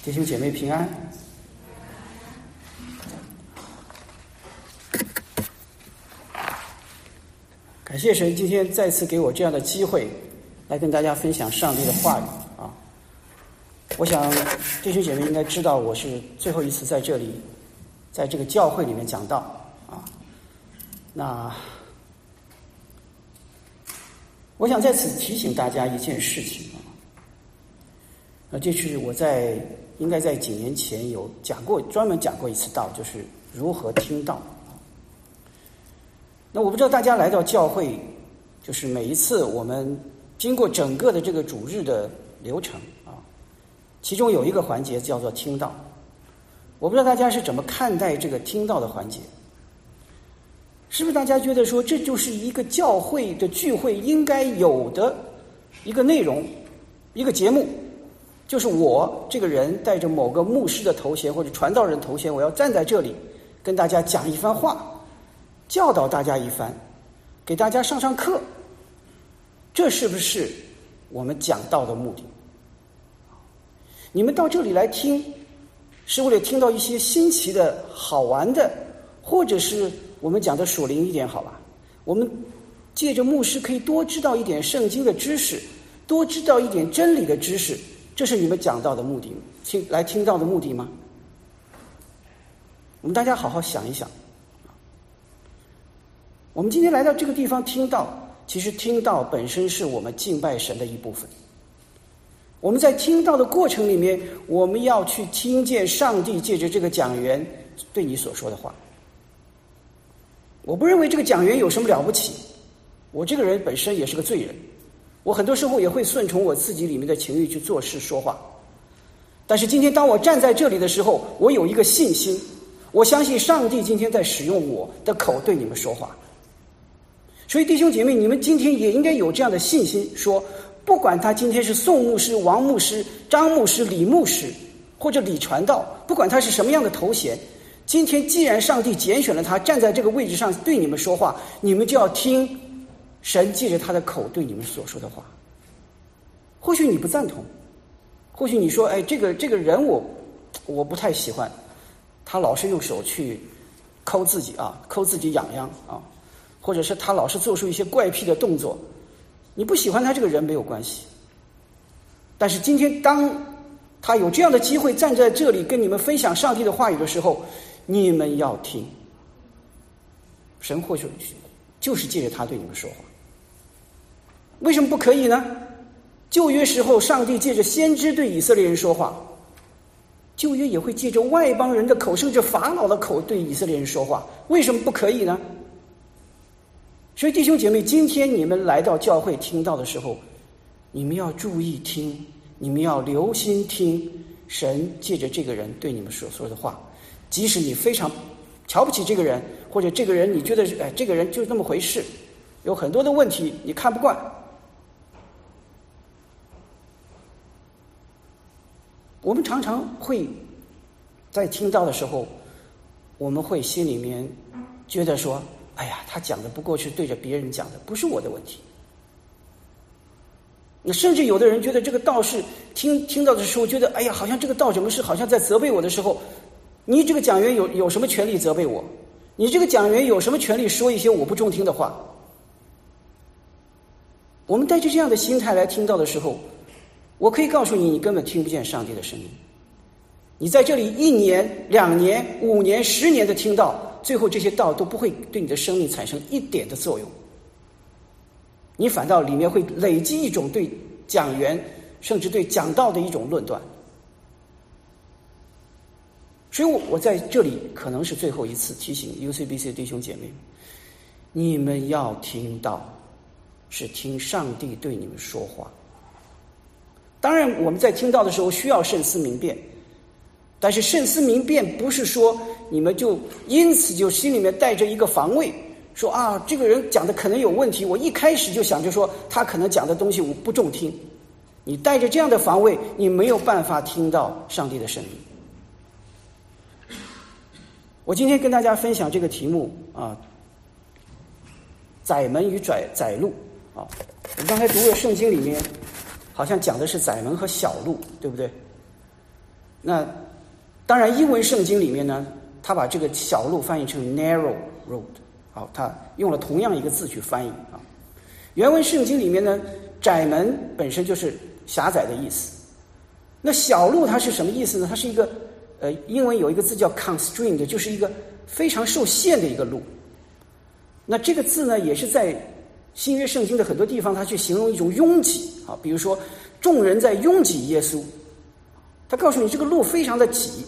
弟兄姐妹平安。感谢神今天再次给我这样的机会，来跟大家分享上帝的话语啊！我想弟兄姐妹应该知道，我是最后一次在这里，在这个教会里面讲道啊。那我想在此提醒大家一件事情啊，这是我应该在几年前有专门讲过一次道，就是如何听道。那我不知道大家来到教会，就是每一次我们经过整个的这个主日的流程啊，其中有一个环节叫做听道。我不知道大家是怎么看待这个听道的环节？是不是大家觉得说这就是一个教会的聚会应该有的一个内容，一个节目？就是我这个人带着某个牧师的头衔或者传道人头衔，我要站在这里跟大家讲一番话，教导大家一番，给大家上课，这是不是我们讲道的目的？你们到这里来听，是为了听到一些新奇的好玩的，或者是我们讲的属灵一点好吧？我们借着牧师可以多知道一点圣经的知识，多知道一点真理的知识，这是你们讲道的目的，来听道的目的吗？我们大家好好想一想。我们今天来到这个地方听道，其实听道本身是我们敬拜神的一部分。我们在听道的过程里面，我们要去听见上帝借着这个讲员对你所说的话。我不认为这个讲员有什么了不起，我这个人本身也是个罪人，我很多时候也会顺从我自己里面的情欲去做事说话。但是今天当我站在这里的时候，我有一个信心，我相信上帝今天在使用我的口对你们说话。所以弟兄姐妹，你们今天也应该有这样的信心，说不管他今天是宋牧师、王牧师、张牧师、李牧师或者李传道，不管他是什么样的头衔，今天既然上帝拣选了他站在这个位置上对你们说话，你们就要听神借着他的口对你们所说的话。或许你不赞同，或许你说这个人我不太喜欢，他老是用手去抠自己痒痒啊，或者是他老是做出一些怪癖的动作，你不喜欢他这个人没有关系。但是今天当他有这样的机会站在这里跟你们分享上帝的话语的时候，你们要听。神或许就是借着他对你们说话。为什么不可以呢？旧约时候上帝借着先知对以色列人说话，旧约也会借着外邦人的口，甚至法老的口对以色列人说话，为什么不可以呢？所以弟兄姐妹，今天你们来到教会听到的时候，你们要注意听，你们要留心听神借着这个人对你们所说的话。即使你非常瞧不起这个人，或者这个人你觉得这个人就那么回事，有很多的问题你看不惯，我们常常会在听到的时候，我们会心里面觉得说，他讲的不过是对着别人讲的，不是我的问题。甚至有的人觉得这个道士听到的时候，觉得好像这个道怎么是好像在责备我的时候，你这个讲员有什么权利责备我？你这个讲员有什么权利说一些我不中听的话？我们带着这样的心态来听到的时候，我可以告诉你，你根本听不见上帝的声音。你在这里1年、2年、5年、10年的听到，最后这些道都不会对你的生命产生一点的作用，你反倒里面会累积一种对讲员甚至对讲道的一种论断。所以我在这里可能是最后一次提醒 UCBC 的弟兄姐妹，你们要听到是听上帝对你们说话。当然我们在听到的时候需要慎思明辨，但是慎思明辨不是说你们就因此就心里面带着一个防卫，说这个人讲的可能有问题，我一开始就想着说他可能讲的东西我不中听。你带着这样的防卫，你没有办法听到上帝的声音。我今天跟大家分享这个题目窄门与窄路我刚才读的圣经里面好像讲的是窄门和小路，对不对？ 那当然英文圣经里面呢，他把这个小路翻译成 narrow road， 好，他用了同样一个字去翻译啊。原文圣经里面呢，窄门本身就是狭窄的意思。那小路它是什么意思呢？它是一个英文有一个字叫 constrained， 就是一个非常受限的一个路。那这个字呢，也是在新约圣经的很多地方，它去形容一种拥挤啊，比如说众人在拥挤耶稣，他告诉你这个路非常的挤。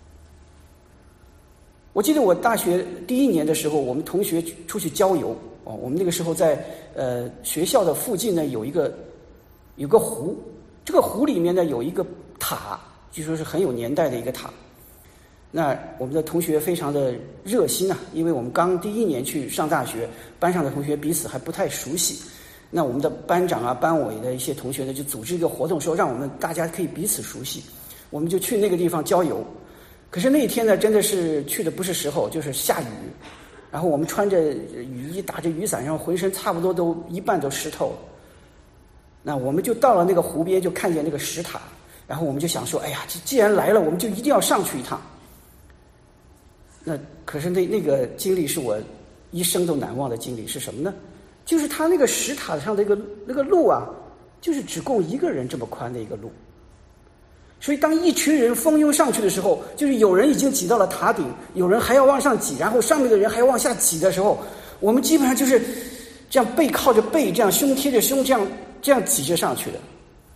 我记得我大学第1年的时候，我们同学出去郊游啊，我们那个时候在学校的附近呢有个湖，这个湖里面呢有一个塔，据说是很有年代的一个塔。那我们的同学非常的热心啊，因为我们刚第1年去上大学，班上的同学彼此还不太熟悉。那我们的班长啊、班委的一些同学呢，就组织一个活动，说让我们大家可以彼此熟悉。我们就去那个地方郊游。可是那一天呢，真的是去的不是时候，就是下雨。然后我们穿着雨衣，打着雨伞，然后浑身差不多一半都湿透了。那我们就到了那个湖边，就看见那个石塔，然后我们就想说，哎呀，既然来了，我们就一定要上去一趟。那可是那个经历是我一生都难忘的经历，是什么呢？就是他那个石塔上的那个路啊，就是只供一个人这么宽的一个路。所以当一群人蜂拥上去的时候，就是有人已经挤到了塔顶，有人还要往上挤，然后上面的人还要往下挤的时候，我们基本上就是这样背靠着背，这样胸贴着胸，这样挤着上去的。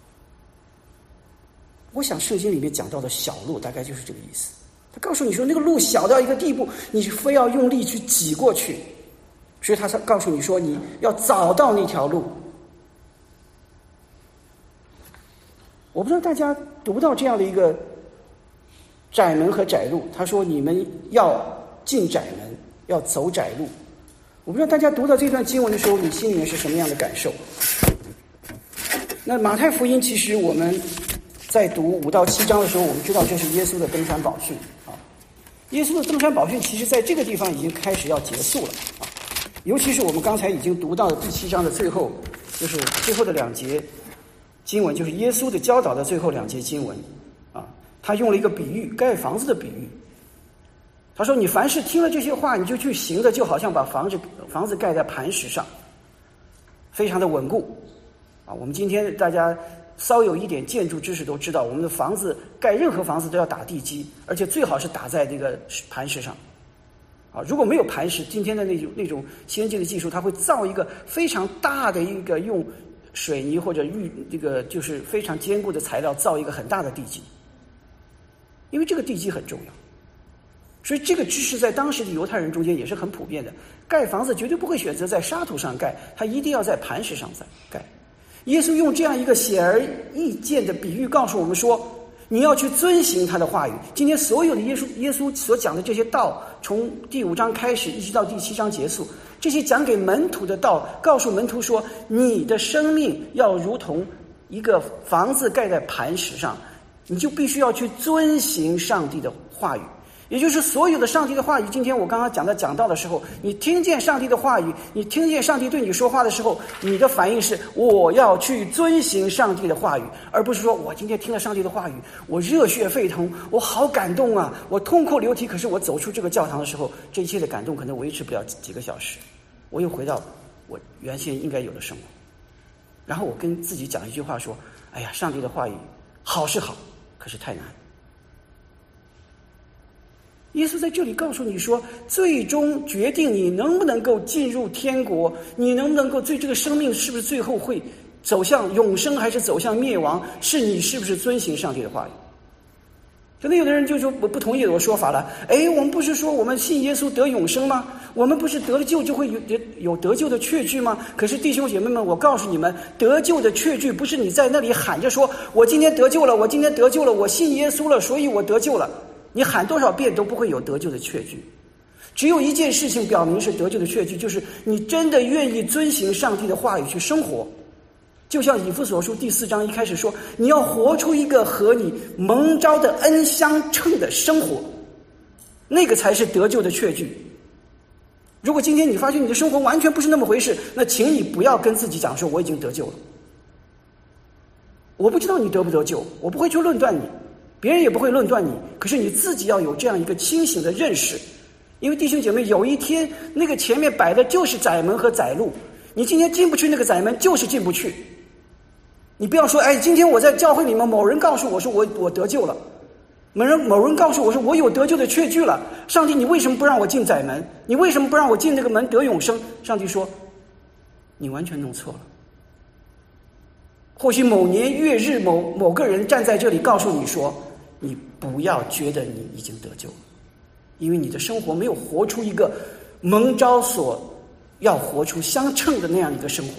我想圣经里面讲到的小路大概就是这个意思。他告诉你说，那个路小到一个地步，你非要用力去挤过去，所以他告诉你说，你要找到那条路。我不知道大家读到这样的一个窄门和窄路，他说你们要进窄门，要走窄路。我不知道大家读到这段经文的时候，你心里面是什么样的感受？那马太福音其实我们在读5到7章的时候，我们知道这是耶稣的登山宝训啊。耶稣的登山宝训其实在这个地方已经开始要结束了啊，尤其是我们刚才已经读到的第7章的最后，就是最后的2节经文，就是耶稣的教导的最后2节经文啊。他用了一个比喻，盖房子的比喻。他说：“你凡是听了这些话，你就去行的，就好像把房子盖在磐石上，非常的稳固啊。”我们今天大家稍有一点建筑知识都知道，我们的房子盖任何房子都要打地基，而且最好是打在那个磐石上啊。如果没有磐石，今天的那种先进的技术，它会造一个非常大的一个用水泥或者这个就是非常坚固的材料造一个很大的地基，因为这个地基很重要。所以这个知识在当时的犹太人中间也是很普遍的，盖房子绝对不会选择在沙土上盖，他一定要在磐石上盖。耶稣用这样一个显而易见的比喻告诉我们说，你要去遵行他的话语。今天所有的耶稣所讲的这些道，从第5章开始一直到第7章结束，这些讲给门徒的道，告诉门徒说，你的生命要如同一个房子盖在磐石上，你就必须要去遵行上帝的话语。也就是所有的上帝的话语，今天我刚刚讲到的时候，你听见上帝的话语，你听见上帝对你说话的时候，你的反应是我要去遵行上帝的话语，而不是说我今天听了上帝的话语，我热血沸腾，我好感动啊，我痛哭流涕，可是我走出这个教堂的时候，这一切的感动可能维持不了几个小时，我又回到我原先应该有的生活。然后我跟自己讲一句话说，哎呀，上帝的话语好是好，可是太难。耶稣在这里告诉你说，最终决定你能不能够进入天国，你能不能够这个生命是不是最后会走向永生还是走向灭亡，是你是不是遵行上帝的话语。可能有的人就说不同意我说法了，我们不是说我们信耶稣得永生吗？我们不是得了救就会有得救的确据吗？可是弟兄姐妹们，我告诉你们，得救的确据不是你在那里喊着说我今天得救了，我今天得救了，我信耶稣了，所以我得救了。你喊多少遍都不会有得救的确据。只有一件事情表明是得救的确据，就是你真的愿意遵行上帝的话语去生活。就像以弗所书第4章一开始说，你要活出一个和你蒙召的恩相称的生活，那个才是得救的确据。如果今天你发现你的生活完全不是那么回事，那请你不要跟自己讲说我已经得救了。我不知道你得不得救，我不会去论断你， 别人也不会论断你，可是你自己要有这样一个清醒的认识。因为弟兄姐妹，有一天那个前面摆的就是窄门和窄路，你今天进不去那个窄门，就是进不去。你不要说，哎，今天我在教会里面，某人告诉我说我得救了，某人告诉我说我有得救的确据了。上帝，你为什么不让我进窄门？你为什么不让我进那个门得永生？上帝说，你完全弄错了。或许某年月日某个人站在这里告诉你说，你不要觉得你已经得救了，因为你的生活没有活出一个蒙召所要活出相称的那样一个生活。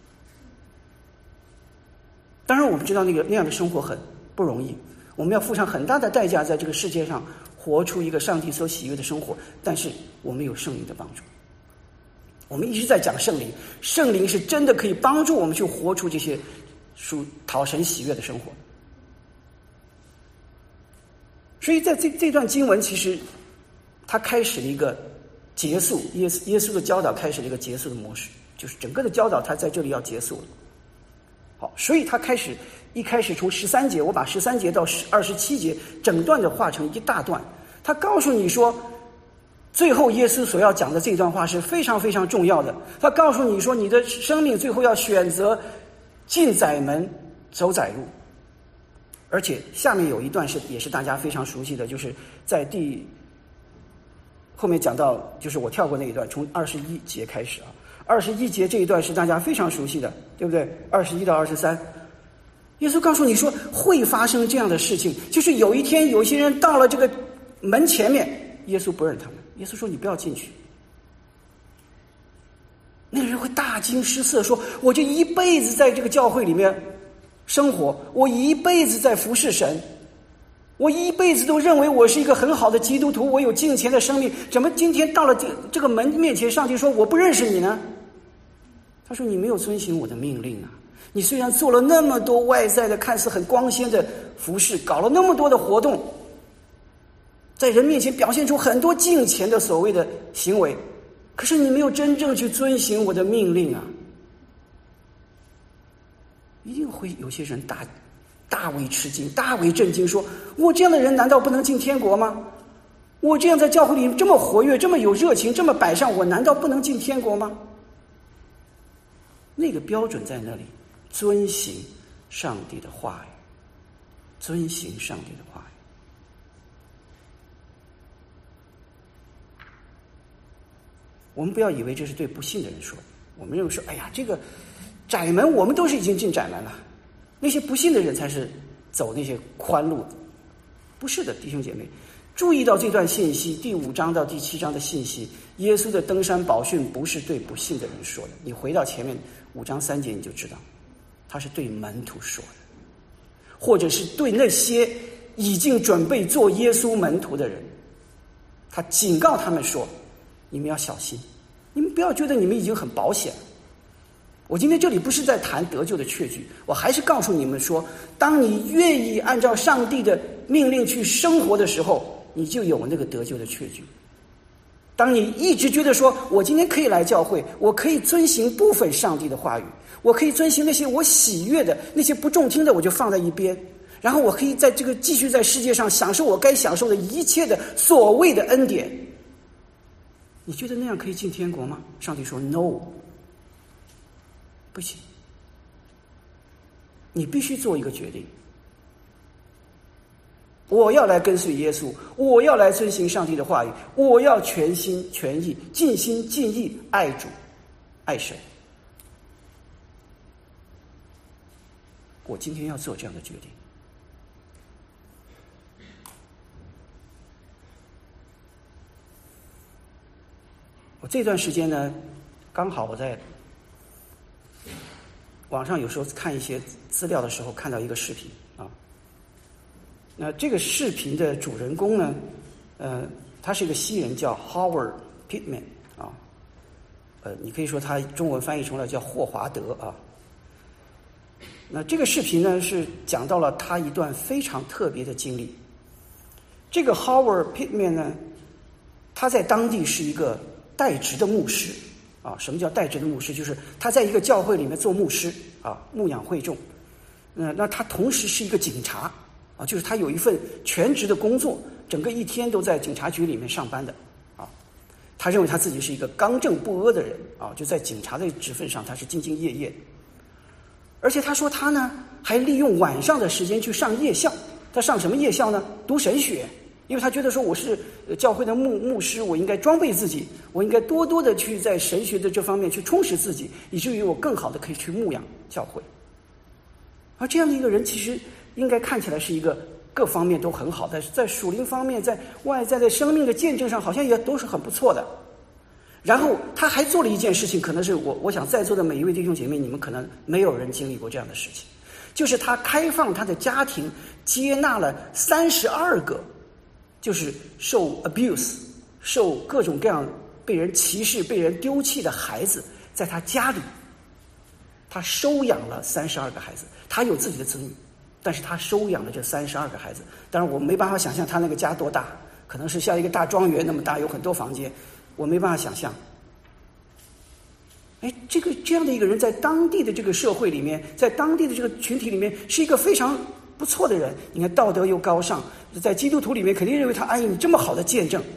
当然我们知道那样的生活很不容易，我们要付上很大的代价，在这个世界上活出一个上帝所喜悦的生活，但是我们有圣灵的帮助。我们一直在讲圣灵，圣灵是真的可以帮助我们去活出这些讨神喜悦的生活。所以在这段经文，其实它开始了一个结束，耶稣的教导开始了一个结束的模式，就是整个的教导它在这里要结束了。好，所以他一开始从13节，我把13节到27节整段的画成一大段。他告诉你说，最后耶稣所要讲的这段话是非常非常重要的。他告诉你说，你的生命最后要选择进窄门，走窄路。而且下面有一段也是大家非常熟悉的，就是在后面讲到，就是我跳过那一段，从21节开始啊。21节这一段是大家非常熟悉的，对不对？21到23，耶稣告诉你说会发生这样的事情，就是有一天有些人到了这个门前面，耶稣不认他们，耶稣说你不要进去。那个人会大惊失色，说我这一辈子在这个教会里面生活，我一辈子在服侍神，我一辈子都认为我是一个很好的基督徒，我有敬虔的生命，怎么今天到了这个门面前，上帝说我不认识你呢？他说你没有遵行我的命令啊！你虽然做了那么多外在的看似很光鲜的服饰，搞了那么多的活动，在人面前表现出很多敬虔的所谓的行为，可是你没有真正去遵行我的命令啊！一定会有些人大为吃惊，大为震惊，说我这样的人难道不能进天国吗？我这样在教会里这么活跃，这么有热情，这么摆上，我难道不能进天国吗？那个标准在那里，遵行上帝的话语，遵行上帝的话语。我们不要以为这是对不信的人说的，我们认为说，哎呀，这个窄门我们都是已经进窄门了，那些不信的人才是走那些宽路。不是的，弟兄姐妹，注意到这段信息，第5章到第7章的信息，耶稣的登山宝训不是对不信的人说的，你回到前面5章3节你就知道，他是对门徒说的，或者是对那些已经准备做耶稣门徒的人，他警告他们说，你们要小心，你们不要觉得你们已经很保险了。我今天这里不是在谈得救的确据，我还是告诉你们说，当你愿意按照上帝的命令去生活的时候，你就有那个得救的确据。当你一直觉得说，我今天可以来教会，我可以遵行部分上帝的话语，我可以遵行那些我喜悦的，那些不中听的我就放在一边，然后我可以在这个继续在世界上享受我该享受的一切的所谓的恩典，你觉得那样可以进天国吗？上帝说 no， 不行，你必须做一个决定，我要来跟随耶稣，我要来遵行上帝的话语，我要全心全意尽心尽意爱主爱神。我今天要做这样的决定。我这段时间呢，刚好我在网上有时候看一些资料的时候，看到一个视频啊。那这个视频的主人公呢，他是一个西人，叫 Howard Pittman 啊。你可以说他中文翻译成了叫霍华德啊。那这个视频呢，是讲到了他一段非常特别的经历。这个 Howard Pittman 呢，他在当地是一个代职的牧师啊。什么叫代职的牧师？就是他在一个教会里面做牧师啊，牧养会众。那他同时是一个警察就是他有一份全职的工作，整个一天都在警察局里面上班的啊。他认为他自己是一个刚正不阿的人啊，就在警察的职分上他是兢兢业业的。而且他说他呢还利用晚上的时间去上夜校。他上什么夜校呢？读神学。因为他觉得说我是教会的牧师，我应该装备自己，我应该多多的去在神学的这方面去充实自己，以至于我更好的可以去牧养教会。而这样的一个人其实应该看起来是一个各方面都很好的，在属灵方面，在外在的生命的见证上好像也都是很不错的。然后他还做了一件事情，可能是我想在座的每一位弟兄姐妹，你们可能没有人经历过这样的事情，就是他开放他的家庭，接纳了32个就是受 abuse 受各种各样被人歧视被人丢弃的孩子，在他家里他收养了32个孩子。他有自己的子女，但是他收养了这32个孩子。当然我没办法想象他那个家多大，可能是像一个大庄园那么大，有很多房间，我没办法想象。这样的一个人在当地的这个社会里面，在当地的这个群体里面是一个非常不错的人，你看道德又高尚，在基督徒里面肯定认为他你这么好的见证。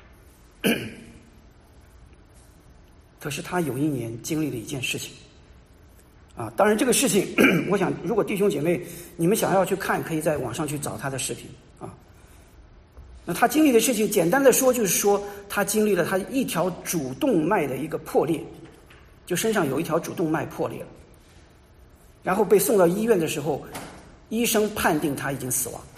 可是他有一年经历了一件事情啊，当然这个事情我想如果弟兄姐妹你们想要去看，可以在网上去找他的视频啊。那他经历的事情简单的说就是说，他经历了他一条主动脉的一个破裂，就身上有一条主动脉破裂了，然后被送到医院的时候，医生判定他已经死亡。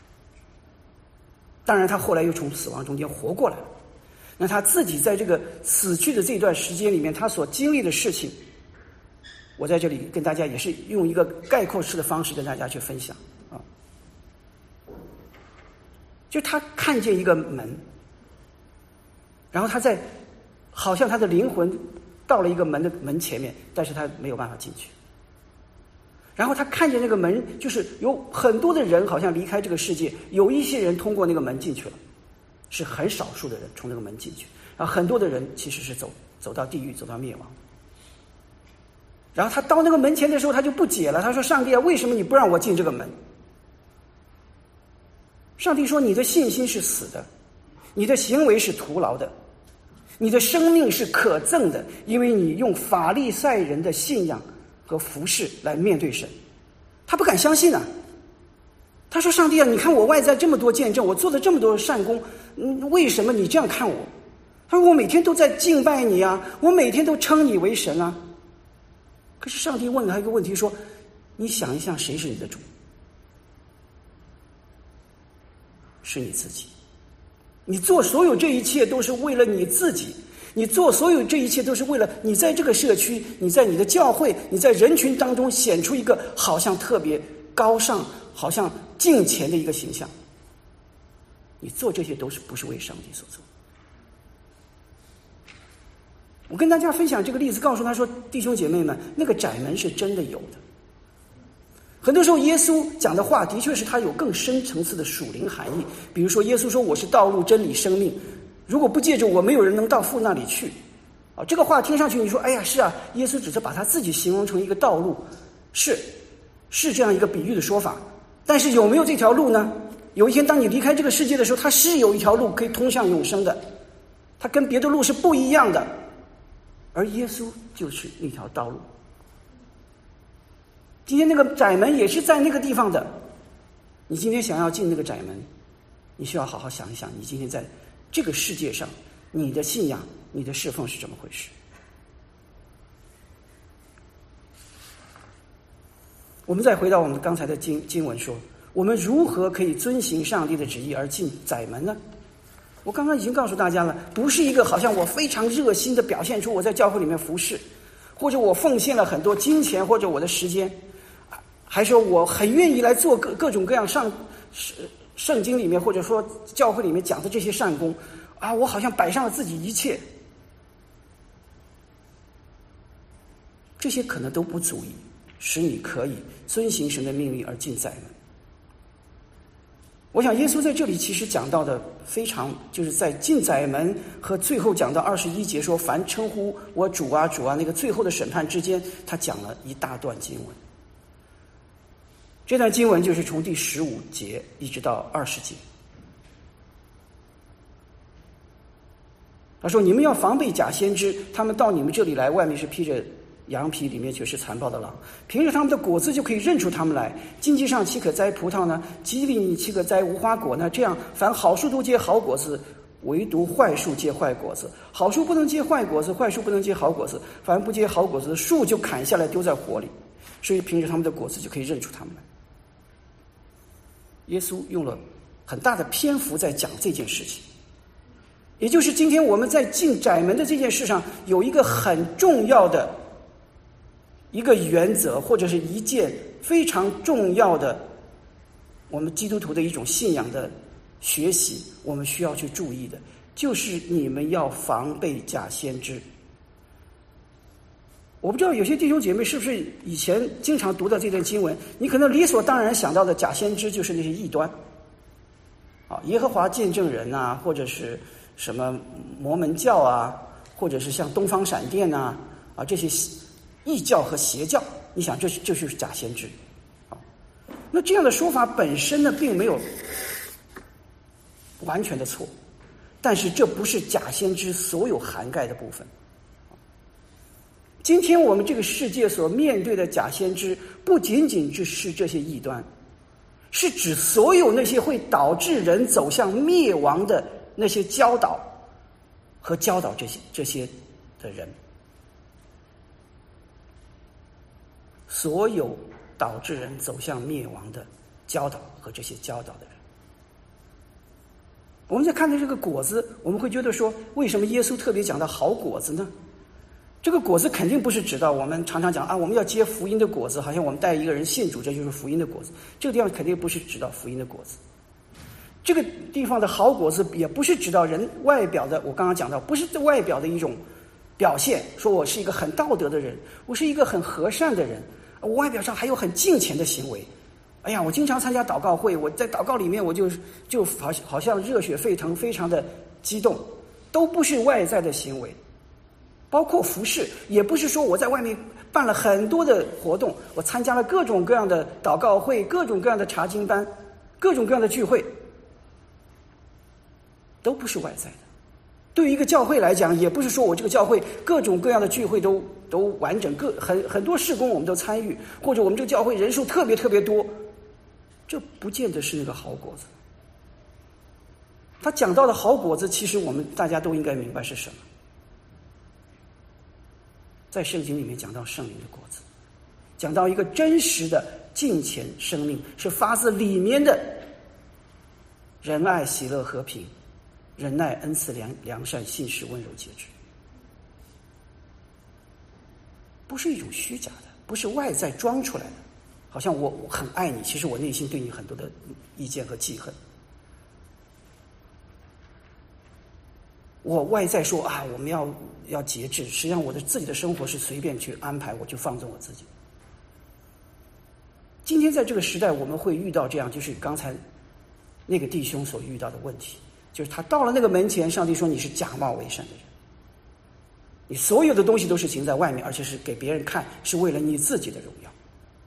当然他后来又从死亡中间活过来了。那他自己在这个死去的这段时间里面，他所经历的事情，我在这里跟大家也是用一个概括式的方式跟大家去分享啊。就他看见一个门，然后他好像他的灵魂到了一个门前面，但是他没有办法进去。然后他看见那个门，就是有很多的人好像离开这个世界，有一些人通过那个门进去了，是很少数的人从那个门进去，然后很多的人其实是走到地狱，走到灭亡。然后他到那个门前的时候，他就不解了，他说：“上帝啊，为什么你不让我进这个门？”上帝说：“你的信心是死的，你的行为是徒劳的，你的生命是可憎的，因为你用法利赛人的信仰和服事来面对神。”他不敢相信啊，他说：“上帝啊，你看我外在这么多见证，我做了这么多善功，为什么你这样看我？”他说：“我每天都在敬拜你啊，我每天都称你为神啊。”可是上帝问了他一个问题，说：“你想一想，谁是你的主？是你自己。你做所有这一切都是为了你自己，你做所有这一切都是为了你在这个社区，你在你的教会，你在人群当中显出一个好像特别高尚，好像敬虔的一个形象。你做这些都是不是为上帝所做？”我跟大家分享这个例子，告诉他说：“弟兄姐妹们，那个窄门是真的有的。很多时候耶稣讲的话的确是他有更深层次的属灵含义。比如说耶稣说我是道路真理生命，如果不借着我，没有人能到父那里去。这个话听上去你说，哎呀，是啊，耶稣只是把他自己形容成一个道路，是这样一个比喻的说法。但是有没有这条路呢？有一天当你离开这个世界的时候，它是有一条路可以通向永生的，它跟别的路是不一样的，而耶稣就是那条道路。今天那个窄门也是在那个地方的，你今天想要进那个窄门，你需要好好想一想，你今天在这个世界上，你的信仰，你的侍奉是怎么回事？我们再回到我们刚才的经文说，我们如何可以遵行上帝的旨意而进窄门呢？我刚刚已经告诉大家了，不是一个好像我非常热心的表现出我在教会里面服侍，或者我奉献了很多金钱或者我的时间，还说我很愿意来做各种各样圣经里面或者说教会里面讲的这些善功啊，我好像摆上了自己一切，这些可能都不足以使你可以遵行神的命令而进窄门。我想耶稣在这里其实讲到的非常，就是在进窄门和最后讲到21节说凡称呼我主啊主啊那个最后的审判之间，他讲了一大段经文。 这段经文就是从第15节一直到20节。他说：“你们要防备假先知，他们到你们这里来，外面是披着羊皮，里面却是残暴的狼。凭着他们的果子就可以认出他们来。荆棘上岂可摘葡萄呢？基利里岂可摘无花果呢？这样，凡好树都结好果子，唯独坏树结坏果子。好树不能结坏果子，坏树不能结好果子。凡不结好果子的树，就砍下来丢在火里。所以，凭着他们的果子就可以认出他们来。”耶稣用了很大的篇幅在讲这件事情。也就是今天我们在进窄门的这件事上，有一个很重要的一个原则，或者是一件非常重要的我们基督徒的一种信仰的学习，我们需要去注意的，就是你们要防备假先知。我不知道有些弟兄姐妹是不是以前经常读到这段经文，你可能理所当然想到的假先知就是那些异端耶和华见证人啊，或者是什么摩门教啊，或者是像东方闪电这些异教和邪教，你想这就是假先知那这样的说法本身呢，并没有完全的错，但是这不是假先知所有涵盖的部分。今天我们这个世界所面对的假先知，不仅仅是这些异端，是指所有那些会导致人走向灭亡的那些教导和教导这些的人，所有导致人走向灭亡的教导和这些教导的人。我们在看到这个果子，我们会觉得说，为什么耶稣特别讲到好果子呢？这个果子肯定不是指到我们常常讲我们要结福音的果子，好像我们带一个人信主，这就是福音的果子。这个地方肯定不是指到福音的果子。这个地方的好果子也不是指到人外表的，我刚刚讲到，不是外表的一种表现，说我是一个很道德的人，我是一个很和善的人，我外表上还有很敬虔的行为。哎呀，我经常参加祷告会，我在祷告里面我就好像热血沸腾，非常的激动，都不是外在的行为。包括服事，也不是说我在外面办了很多的活动，我参加了各种各样的祷告会，各种各样的查经班，各种各样的聚会，都不是外在的。对于一个教会来讲，也不是说我这个教会各种各样的聚会都完整，很多事工我们都参与，或者我们这个教会人数特别特别多，这不见得是那个好果子。他讲到的好果子，其实我们大家都应该明白是什么。在圣经里面讲到圣灵的果子，讲到一个真实的敬虔生命，是发自里面的仁爱、喜乐、和平、忍耐、恩慈、良善、信实、温柔、节制，不是一种虚假的，不是外在装出来的，好像我很爱你，其实我内心对你很多的意见和记恨。我外在说我们要节制，实际上我的自己的生活是随便去安排，我就放纵我自己。今天在这个时代，我们会遇到这样，就是刚才那个弟兄所遇到的问题，就是他到了那个门前，上帝说你是假冒为善的人，你所有的东西都是行在外面，而且是给别人看，是为了你自己的荣耀。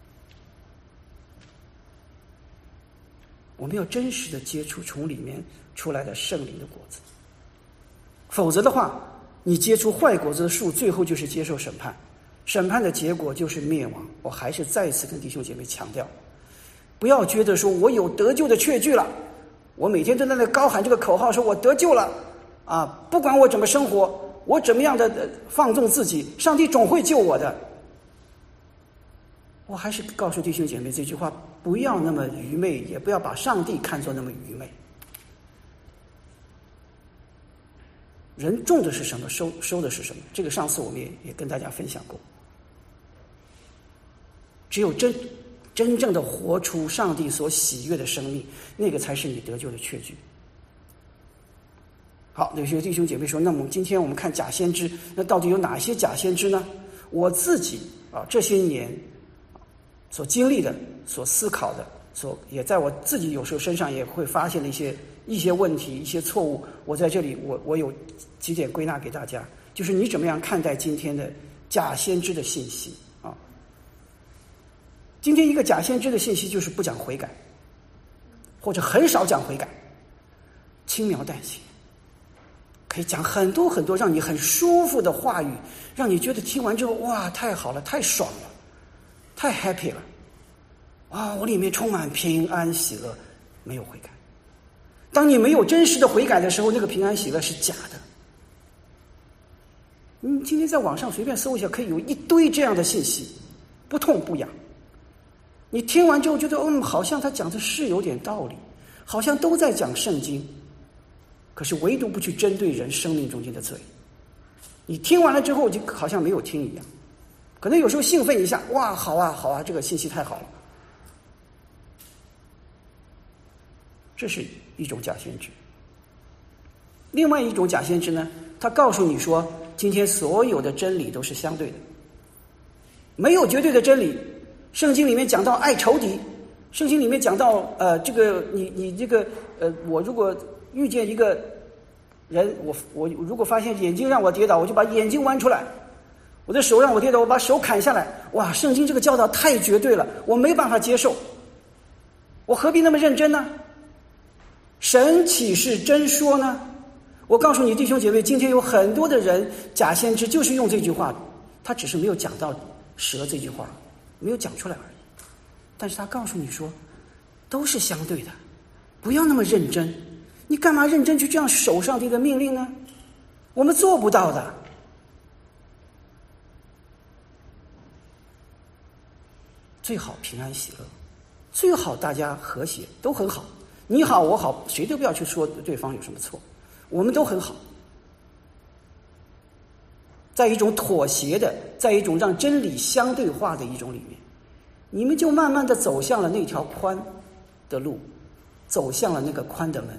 我们要真实的接触从里面出来的圣灵的果子，否则的话，你结出坏果子的树，最后就是接受审判，审判的结果就是灭亡。我还是再一次跟弟兄姐妹强调，不要觉得说我有得救的确据了，我每天都在那高喊这个口号，说我得救了不管我怎么生活，我怎么样的放纵自己，上帝总会救我的。我还是告诉弟兄姐妹这句话，不要那么愚昧，也不要把上帝看作那么愚昧。人种的是什么，收的是什么，这个上次我们也跟大家分享过。只有真正的活出上帝所喜悦的生命，那个才是你得救的确据。好，有些弟兄姐妹说，那么今天我们看假先知，那到底有哪些假先知呢？我自己这些年所经历的、所思考的、也在我自己有时候身上也会发现的一些问题、一些错误，我在这里我有几点归纳给大家，就是你怎么样看待今天的假先知的信息今天一个假先知的信息就是不讲悔改，或者很少讲悔改，轻描淡写，可以讲很多很多让你很舒服的话语，让你觉得听完之后，哇，太好了，太爽了，太 happy 了，哇，我里面充满平安喜乐，没有悔改。当你没有真实的悔改的时候，那个平安喜乐是假的。你今天在网上随便搜一下，可以有一堆这样的信息，不痛不痒。你听完之后觉得，好像他讲的是有点道理，好像都在讲圣经，可是唯独不去针对人生命中间的罪。你听完了之后，就好像没有听一样。可能有时候兴奋一下，哇，好啊，好啊，这个信息太好了。这是一种假先知。另外一种假先知呢，他告诉你说，今天所有的真理都是相对的，没有绝对的真理。圣经里面讲到爱仇敌，圣经里面讲到这个你这个我如果遇见一个人，我如果发现眼睛让我跌倒，我就把眼睛剜出来；我的手让我跌倒，我把手砍下来。哇，圣经这个教导太绝对了，我没办法接受，我何必那么认真呢？神岂是真说呢？我告诉你弟兄姐妹，今天有很多的人假先知就是用这句话，他只是没有讲到蛇这句话，没有讲出来而已，但是他告诉你说都是相对的，不要那么认真。你干嘛认真去这样守上帝的命令呢？我们做不到的。最好平安喜乐，最好大家和谐，都很好，你好我好，谁都不要去说对方有什么错，我们都很好。在一种妥协的，在一种让真理相对化的一种里面，你们就慢慢的走向了那条宽的路，走向了那个宽的门。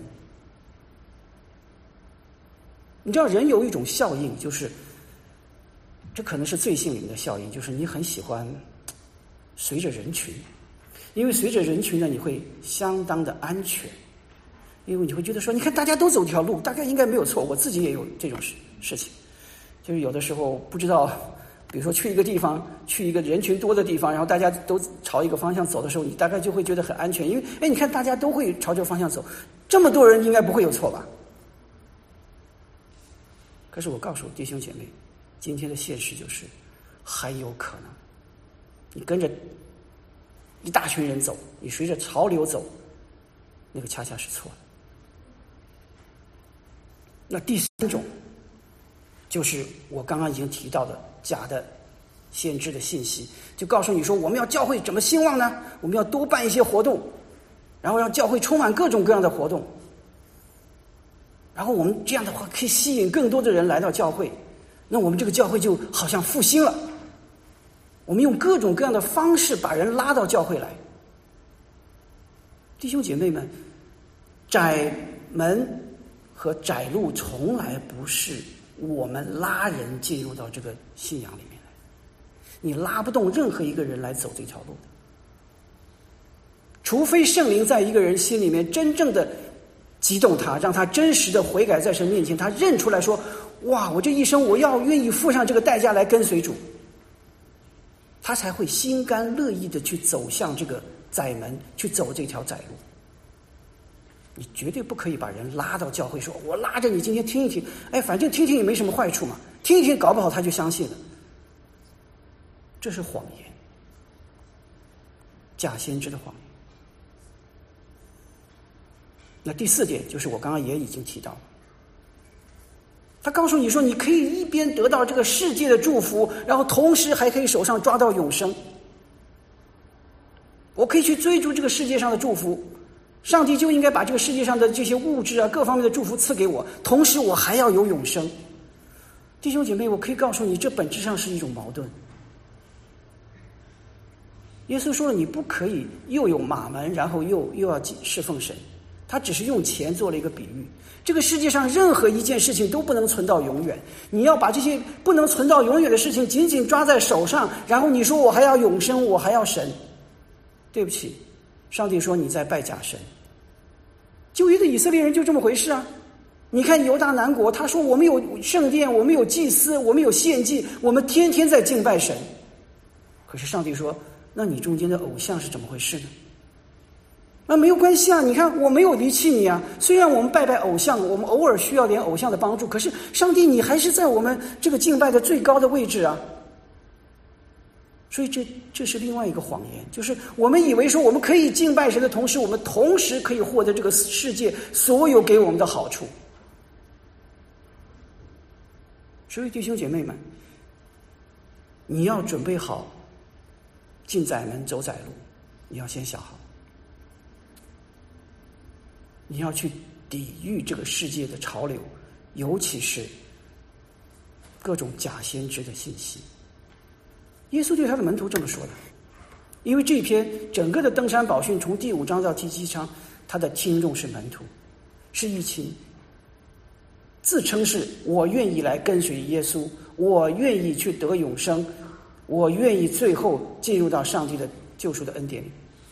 你知道人有一种效应，就是这可能是罪性里面的效应，就是你很喜欢随着人群，因为随着人群呢，你会相当的安全，因为你会觉得说，你看大家都走这条路，大概应该没有错，我自己也有这种事情。就是有的时候不知道，比如说去一个地方，去一个人群多的地方，然后大家都朝一个方向走的时候，你大概就会觉得很安全，因为你看大家都会朝这个方向走，这么多人应该不会有错吧？可是我告诉弟兄姐妹，今天的现实就是还有可能，你跟着一大群人走，你随着潮流走，那个恰恰是错的。那第三种就是我刚刚已经提到的假的先知的信息，就告诉你说，我们要教会怎么兴旺呢？我们要多办一些活动，然后让教会充满各种各样的活动，然后我们这样的话可以吸引更多的人来到教会，那我们这个教会就好像复兴了。我们用各种各样的方式把人拉到教会来。弟兄姐妹们，窄门和窄路从来不是我们拉人进入到这个信仰里面来，你拉不动任何一个人来走这条路的，除非圣灵在一个人心里面真正的激动他，让他真实的悔改在神面前，他认出来说，哇，我这一生我要愿意付上这个代价来跟随主，他才会心甘乐意的去走向这个窄门，去走这条窄路。你绝对不可以把人拉到教会，说我拉着你今天听一听，反正听听也没什么坏处嘛，听一听搞不好他就相信了。这是谎言，假先知的谎言。那第四点就是我刚刚也已经提到了，他告诉你说，你可以一边得到这个世界的祝福，然后同时还可以手上抓到永生。我可以去追逐这个世界上的祝福，上帝就应该把这个世界上的这些物质啊，各方面的祝福赐给我，同时我还要有永生。弟兄姐妹，我可以告诉你，这本质上是一种矛盾。耶稣说了，你不可以又有马门，然后又要侍奉神。他只是用钱做了一个比喻。这个世界上任何一件事情都不能存到永远，你要把这些不能存到永远的事情紧紧抓在手上，然后你说我还要永生，我还要神。对不起，上帝说你在拜假神。旧约的以色列人就这么回事啊。你看犹大南国，他说我们有圣殿，我们有祭司，我们有献祭，我们天天在敬拜神。可是上帝说， 那你中间的偶像是怎么回事呢？那没有关系啊，你看我没有离弃你啊。虽然我们拜拜偶像，我们偶尔需要点偶像的帮助，可是上帝你还是在我们这个敬拜的最高的位置啊。所以这是另外一个谎言，就是我们以为说我们可以敬拜神的同时，我们同时可以获得这个世界所有给我们的好处。所以弟兄姐妹们，你要准备好进窄门走窄路，你要先想好，你要去抵御这个世界的潮流，尤其是各种假先知的信息。耶稣对他的门徒这么说的，因为这篇整个的登山宝训从第5章到第7章，他的听众是门徒，是一群自称是我愿意来跟随耶稣，我愿意去得永生，我愿意最后进入到上帝的救赎的恩典里。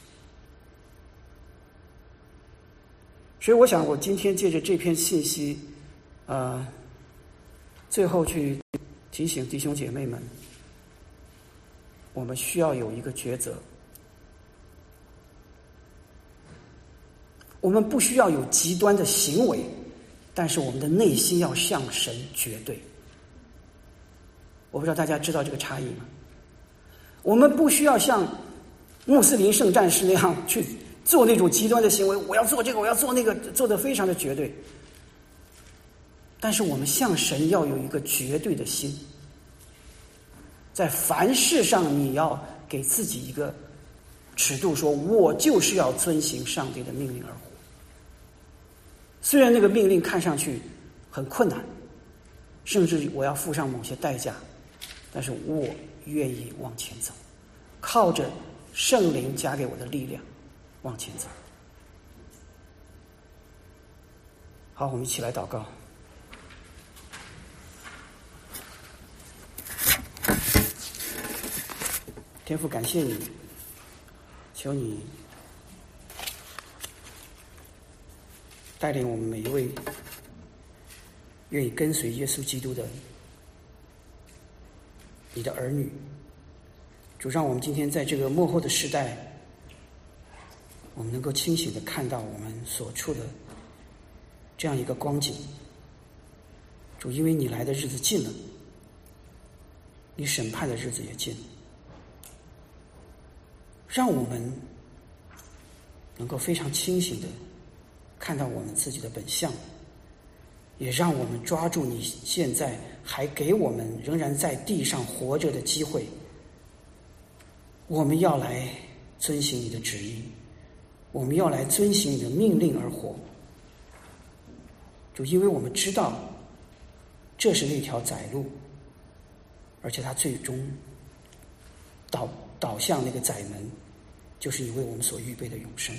所以我想我今天借着这篇信息最后去提醒弟兄姐妹们，我们需要有一个抉择，我们不需要有极端的行为，但是我们的内心要向神绝对。我不知道大家知道这个差异吗？我们不需要像穆斯林圣战士那样去做那种极端的行为，我要做这个，我要做那个，做得非常的绝对。但是我们向神要有一个绝对的心，在凡事上你要给自己一个尺度，说我就是要遵行上帝的命令而活。虽然那个命令看上去很困难，甚至我要付上某些代价，但是我愿意往前走，靠着圣灵加给我的力量往前走。好，我们一起来祷告。天父，感谢你，求你带领我们每一位愿意跟随耶稣基督的你的儿女。主，让我们今天在这个末后的时代，我们能够清醒地看到我们所处的这样一个光景。主，因为你来的日子近了，你审判的日子也近了，让我们能够非常清醒地看到我们自己的本相，也让我们抓住你现在还给我们仍然在地上活着的机会。我们要来遵行你的旨意，我们要来遵行你的命令而活。主，因为我们知道这是那条窄路，而且它最终导向那个窄门，就是你为我们所预备的永生。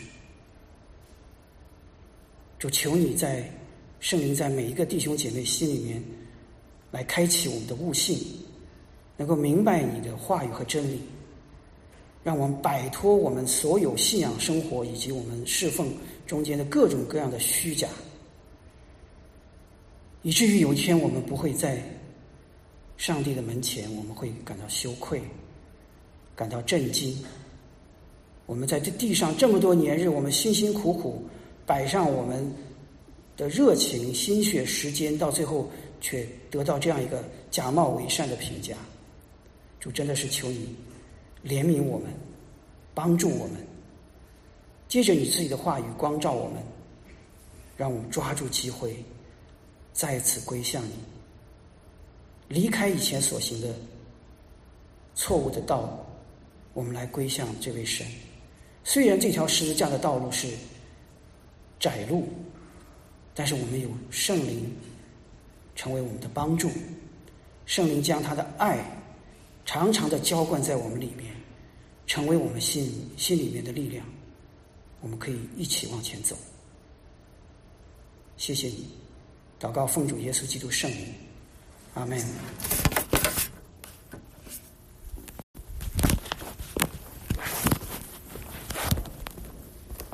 主，求你在圣灵在每一个弟兄姐妹心里面来开启我们的悟性，能够明白你的话语和真理，让我们摆脱我们所有信仰生活以及我们侍奉中间的各种各样的虚假，以至于有一天我们不会在上帝的门前，我们会感到羞愧，感到震惊。我们在这地上这么多年日，我们辛辛苦苦摆上我们的热情、心血、时间，到最后却得到这样一个假冒伪善的评价。主，真的是求你怜悯我们，帮助我们，接着你自己的话语光照我们，让我们抓住机会再次归向你，离开以前所行的错误的道路，我们来归向这位神。虽然这条十字架的道路是窄路，但是我们有圣灵成为我们的帮助，圣灵将他的爱常常的浇灌在我们里面，成为我们心里面的力量，我们可以一起往前走。谢谢你，祷告奉主耶稣基督圣名，阿们。